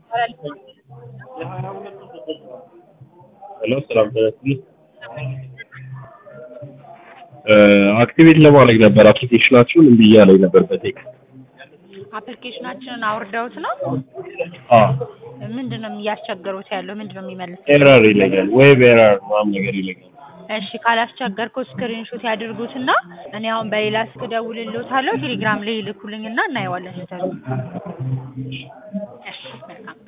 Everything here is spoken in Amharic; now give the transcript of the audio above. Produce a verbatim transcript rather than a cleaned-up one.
ሄሎ ሰላም ተነስኝ አክቲቬት ለማድረግ ነበር አፕሊኬሽናችሁን እምቢ እያለኝ ነበር በቴክስት አፕሊኬሽናችንን አውርደውት ነው አዎ ምንድነው እያስቸገሩት ያለው ምንድነው የሚመልሰው ኤረር ይለኛል ዌብ ኤረር ምናምን ነገር ይለኛል እሺ ካላስቸገርኩት ስክሪንሾት ያድርጉትና እኔ አሁን በሌላ ስልክ ደውልልዎታለሁ ቴሌግራም ላይ ይልኩልኝና እናየዋለን ስህተቱን እሺ መልካም